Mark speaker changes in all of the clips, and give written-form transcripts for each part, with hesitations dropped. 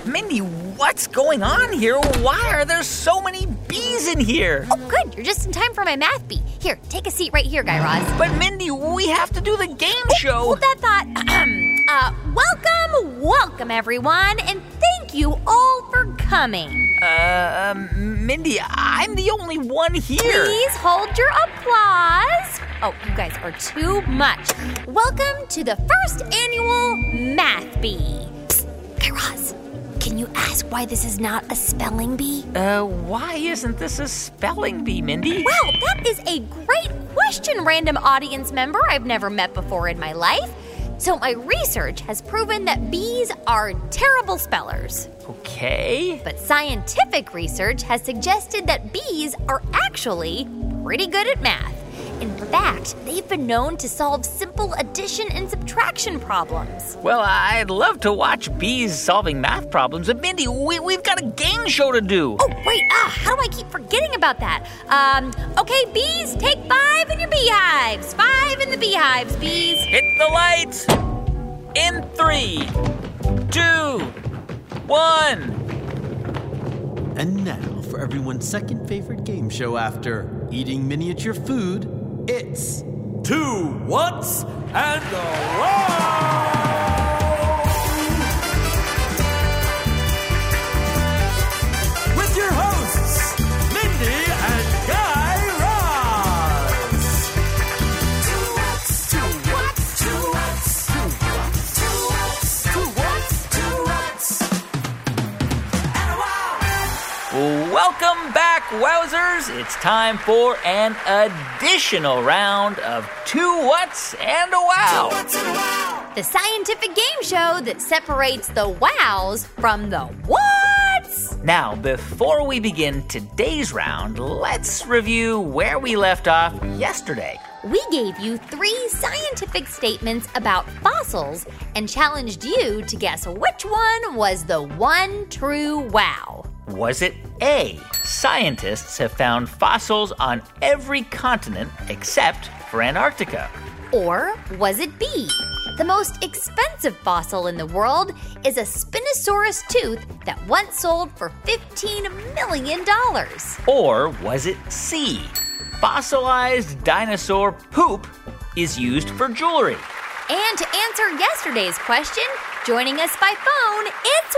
Speaker 1: Mindy, what's going on here? Why are there so many bees in here?
Speaker 2: Oh, good. You're just in time for my math bee. Here, take a seat right here, Guy Raz.
Speaker 1: But Mindy, we have to do the game show.
Speaker 2: Hold that thought. Welcome, everyone, and thank you all for coming.
Speaker 1: Mindy, I'm the only one here.
Speaker 2: Please hold your applause. Oh, you guys are too much. Welcome to the first annual Math Bee. Psst, Guy Raz, can you ask why this is not a spelling bee?
Speaker 1: Why isn't this a spelling bee, Mindy?
Speaker 2: Well, that is a great question, random audience member I've never met before in my life. So my research has proven that bees are terrible spellers.
Speaker 1: Okay.
Speaker 2: But scientific research has suggested that bees are actually pretty good at math. In fact, they've been known to solve simple addition and subtraction problems.
Speaker 1: Well, I'd love to watch bees solving math problems, but Mindy, we've got a game show to do.
Speaker 2: Oh, wait, how do I keep forgetting about that? Okay, bees, take 5 in your beehives. 5 in the beehives, bees.
Speaker 1: Hit the lights. In 3, 2, 1.
Speaker 3: And now, for everyone's second favorite game show after eating miniature food, it's
Speaker 4: 2 Whats and a Wow! With your hosts, Mindy and Guy Raz. 2 Whats, 2 Whats, 2 Whats, 2 Whats, 2 Whats, 2 Whats, 2 Whats, and a Wow!
Speaker 1: Welcome back, Wowzers. It's time for an additional round of 2 Whats and a Wow.
Speaker 4: 2 Whats and a Wow!
Speaker 2: The scientific game show that separates the wows from the whats.
Speaker 1: Now, before we begin today's round, let's review where we left off yesterday.
Speaker 2: We gave you 3 scientific statements about fossils and challenged you to guess which one was the one true wow.
Speaker 1: Was it A, scientists have found fossils on every continent except for Antarctica?
Speaker 2: Or was it B, the most expensive fossil in the world is a Spinosaurus tooth that once sold for $15 million?
Speaker 1: Or was it C, fossilized dinosaur poop is used for jewelry?
Speaker 2: And to answer yesterday's question, joining us by phone, it's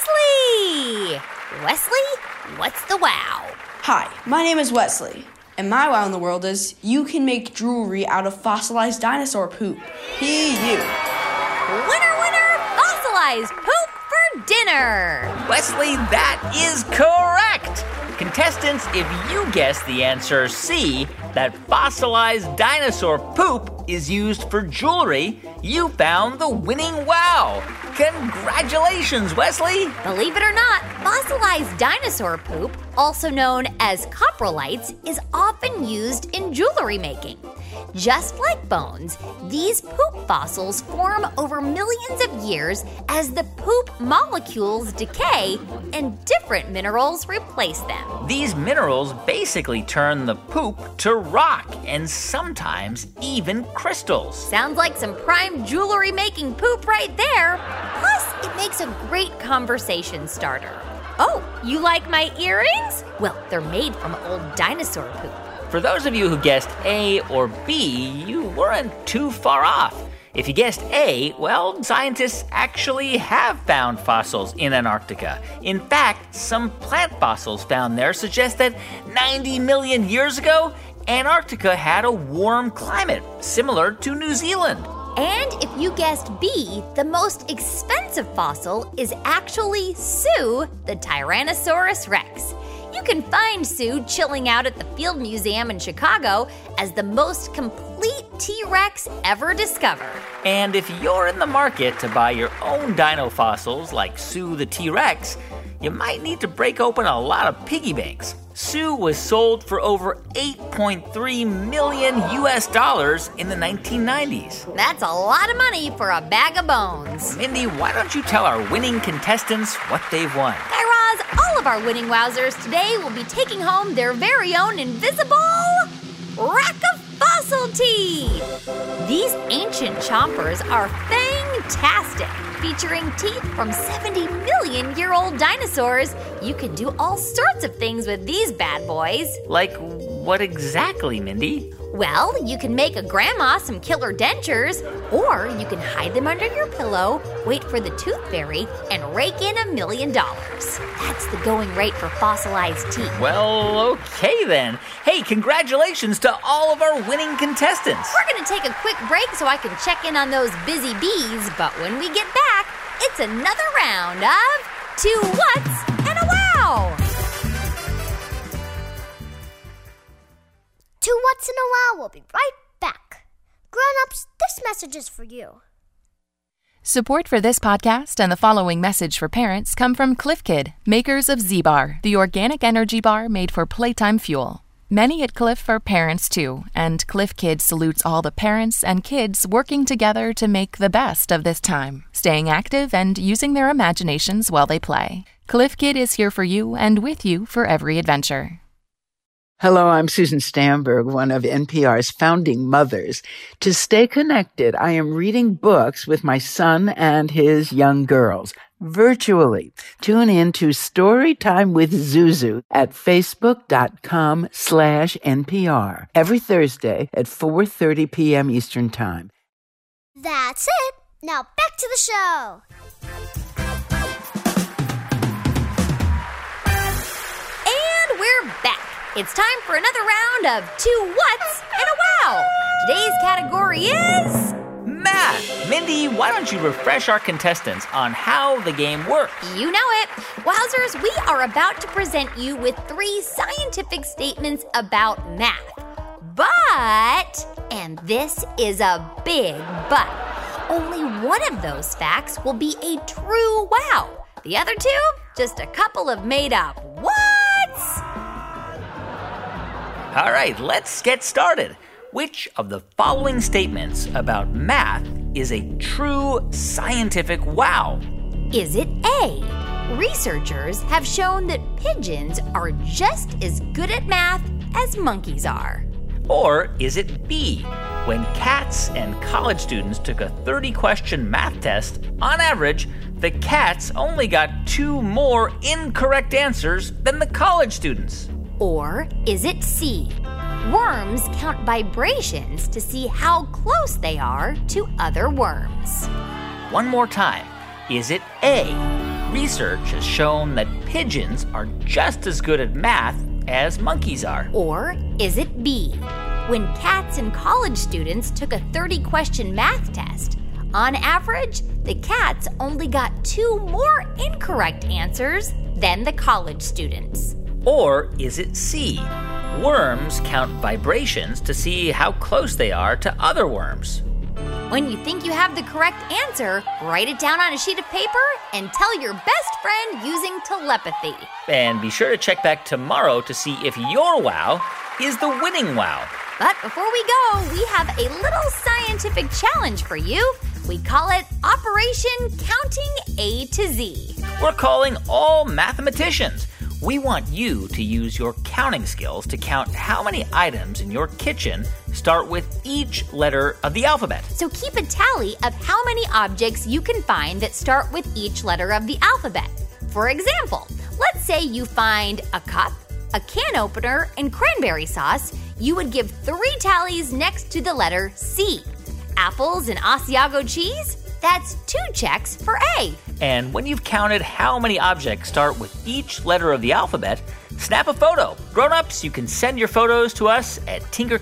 Speaker 2: Wesley! Wesley, what's the wow?
Speaker 5: Hi, my name is Wesley, and my wow in the world is you can make jewelry out of fossilized dinosaur poop. P.U.
Speaker 2: Winner, winner, fossilized poop for dinner!
Speaker 1: Wesley, that is correct! Contestants, if you guess the answer C, that fossilized dinosaur poop is used for jewelry, you found the winning wow. Congratulations, Wesley!
Speaker 2: Believe it or not, fossilized dinosaur poop, also known as coprolites, is often used in jewelry making. Just like bones, these poop fossils form over millions of years as the poop molecules decay and different minerals replace them.
Speaker 1: These minerals basically turn the poop to rock and sometimes even crystals.
Speaker 2: Sounds like some prime jewelry making poop right there. Plus, it makes a great conversation starter. Oh, you like my earrings? Well, they're made from old dinosaur poop.
Speaker 1: For those of you who guessed A or B, you weren't too far off. If you guessed A, well, scientists actually have found fossils in Antarctica. In fact, some plant fossils found there suggest that 90 million years ago, Antarctica had a warm climate, similar to New Zealand.
Speaker 2: And if you guessed B, the most expensive fossil is actually Sue, the Tyrannosaurus Rex. You can find Sue chilling out at the Field Museum in Chicago as the most complete T-Rex ever discovered.
Speaker 1: And if you're in the market to buy your own dino fossils like Sue the T-Rex, you might need to break open a lot of piggy banks. Sue was sold for over $8.3 million in the 1990s.
Speaker 2: That's a lot of money for a bag of bones.
Speaker 1: Mindy, why don't you tell our winning contestants what they've won?
Speaker 2: Guy Raz, all of our winning wowzers today will be taking home their very own invisible rack of fossil teeth. These ancient chompers are fang Fantastic! Featuring teeth from 70-million-year-old dinosaurs, you can do all sorts of things with these bad boys.
Speaker 1: Like what exactly, Mindy?
Speaker 2: Well, you can make a grandma some killer dentures, or you can hide them under your pillow, wait for the tooth fairy, and rake in $1 million. That's the going rate for fossilized teeth.
Speaker 1: Well, okay then. Hey, congratulations to all of our winning contestants.
Speaker 2: We're going to take a quick break so I can check in on those busy bees, but when we get back, it's another round of Two Whats and a Wow!
Speaker 6: Two Whats and a Wow. We'll be right back. Grown-ups, this message is for you.
Speaker 7: Support for this podcast and the following message for parents come from Cliff Kid, makers of Z-Bar, the organic energy bar made for playtime fuel. Many at Cliff are parents too, and Cliff Kid salutes all the parents and kids working together to make the best of this time, staying active and using their imaginations while they play. Cliff Kid is here for you and with you for every adventure.
Speaker 8: Hello, I'm Susan Stamberg, one of NPR's founding mothers. To stay connected, I am reading books with my son and his young girls, virtually. Tune in to Storytime with Zuzu at facebook.com/NPR every Thursday at 4:30 p.m. Eastern Time.
Speaker 6: That's it. Now back to the show.
Speaker 2: And we're back. It's time for another round of Two Whats and a Wow. Today's category is
Speaker 1: Math. Mindy, why don't you refresh our contestants on how the game works?
Speaker 2: You know it. Wowzers, we are about to present you with 3 scientific statements about math. But, and this is a big but, only one of those facts will be a true wow. The other 2, just a couple of made-up whats.
Speaker 1: All right, let's get started. Which of the following statements about math is a true scientific wow?
Speaker 2: Is it A? Researchers have shown that pigeons are just as good at math as monkeys are.
Speaker 1: Or is it B? When cats and college students took a 30-question math test, on average, the cats only got 2 more incorrect answers than the college students.
Speaker 2: Or is it C? Worms count vibrations to see how close they are to other worms.
Speaker 1: One more time. Is it A? Research has shown that pigeons are just as good at math as monkeys are.
Speaker 2: Or is it B? When cats and college students took a 30-question math test, on average, the cats only got 2 more incorrect answers than the college students.
Speaker 1: Or is it C? Worms count vibrations to see how close they are to other worms.
Speaker 2: When you think you have the correct answer, write it down on a sheet of paper and tell your best friend using telepathy.
Speaker 1: And be sure to check back tomorrow to see if your wow is the winning wow.
Speaker 2: But before we go, we have a little scientific challenge for you. We call it Operation Counting A to Z.
Speaker 1: We're calling all mathematicians. We want you to use your counting skills to count how many items in your kitchen start with each letter of the alphabet.
Speaker 2: So keep a tally of how many objects you can find that start with each letter of the alphabet. For example, let's say you find a cup, a can opener, and cranberry sauce. You would give 3 tallies next to the letter C. Apples and Asiago cheese? That's 2 checks for A.
Speaker 1: And when you've counted how many objects start with each letter of the alphabet, snap a photo. Grown-ups, you can send your photos to us at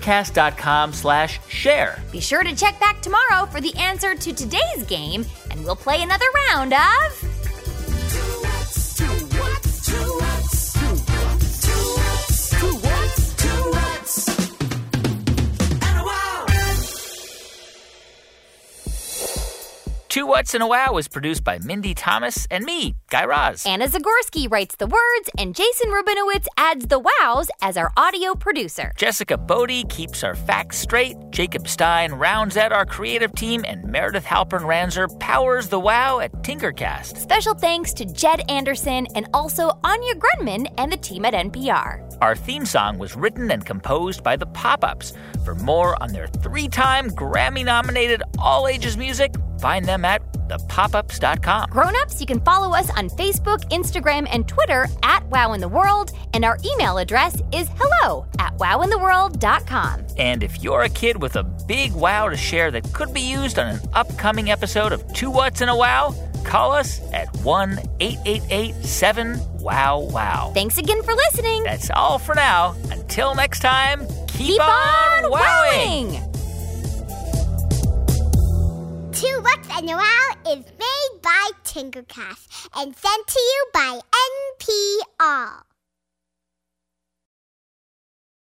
Speaker 1: tinkercast.com/share.
Speaker 2: Be sure to check back tomorrow for the answer to today's game, and we'll play another round of
Speaker 4: Two Whats, Two Whats, Two Whats, Two Whats, Two Whats, Two Whats, and a Wow.
Speaker 1: Two Whats and a Wow is produced by Mindy Thomas and me, Guy Raz.
Speaker 2: Anna Zagorski writes the words, and Jason Rubinowitz adds the wows as our audio producer.
Speaker 1: Jessica Bodie keeps our facts straight, Jacob Stein rounds out our creative team, and Meredith Halpern-Ranzer powers the wow at Tinkercast.
Speaker 2: Special thanks to Jed Anderson and also Anya Grunman and the team at NPR.
Speaker 1: Our theme song was written and composed by the Pop-Ups. For more on their 3-time Grammy-nominated all-ages music, find them at thepopups.com.
Speaker 2: Grown-ups, you can follow us on Facebook, Instagram, and Twitter at Wow in the World, and our email address is hello@wowintheworld.com.
Speaker 1: And if you're a kid with a big wow to share that could be used on an upcoming episode of Two Whats and a Wow, call us at 1-888-7-WOW-WOW.
Speaker 2: Thanks again for listening.
Speaker 1: That's all for now. Until next time, keep
Speaker 2: on wowing!
Speaker 6: Two Whats and a Wow is made by Tinkercast and sent to you by NPR.